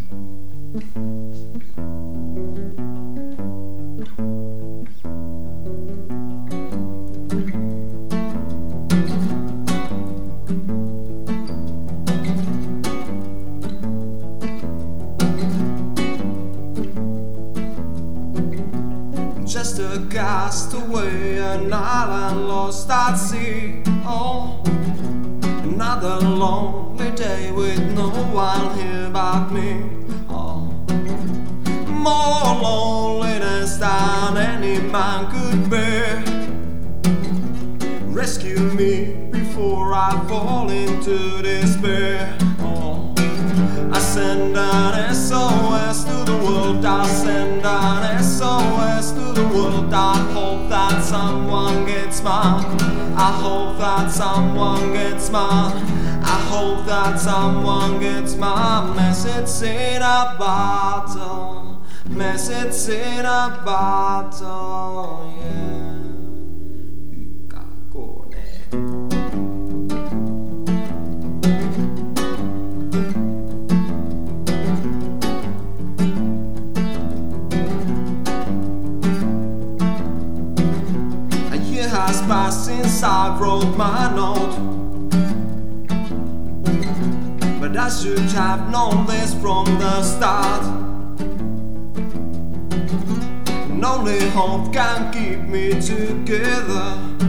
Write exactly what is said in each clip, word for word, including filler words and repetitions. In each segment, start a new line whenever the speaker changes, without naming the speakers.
Just a castaway, an island lost at sea. Oh, another lonely day with no one here but me. Oh, more loneliness than any man could bear. Rescue me before I fall into despair. Oh, I send an S O S to the world. I send an S O S to the world. I hope that someone gets mine. I hope that someone gets mine. I hope that someone gets my message in a bottle. Message in a bottle, yeah. Has passed since I wrote my note, but I should have known this from the start. And only hope can keep me together.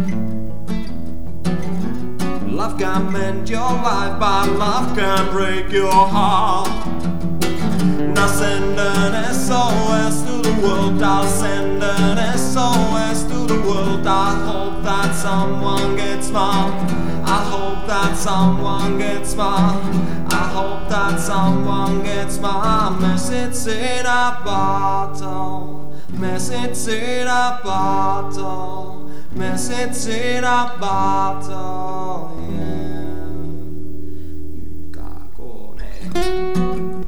Love can mend your life, but love can break your heart. Now send an S O S to the world. I'll send an S O S to the world. I hope that someone gets mine. I hope that someone gets mine. I hope that someone gets my message in a bottle. Message in a bottle. Message in a bottle, yeah. Cagone.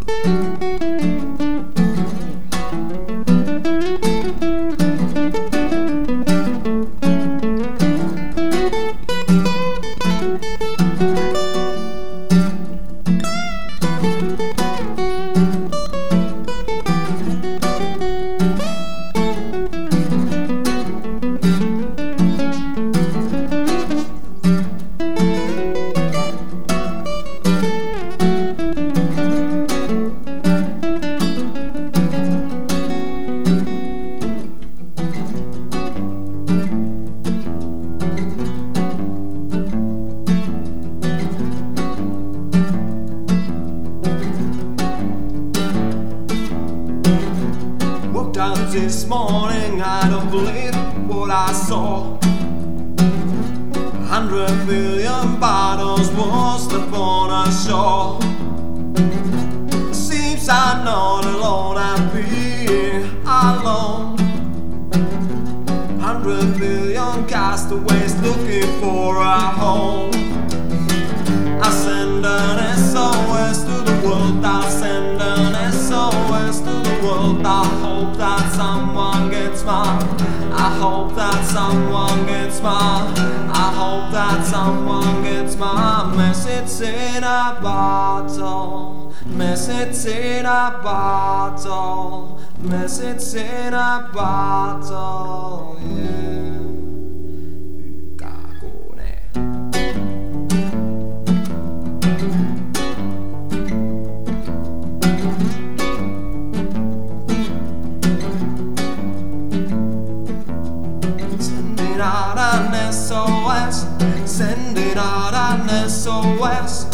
This morning I don't believe what I saw. A hundred million bottles washed upon a shore. Seems I'm not alone, I'm being alone. A hundred million castaways looking for a home. I send an S O S to the world. I send an S O S to the world. I hope that someone gets mine. I hope that someone gets mine. I hope that someone gets my message in a bottle. Message in a bottle. Message in a bottle, yeah. Sending out an S O S, sending out an S O S.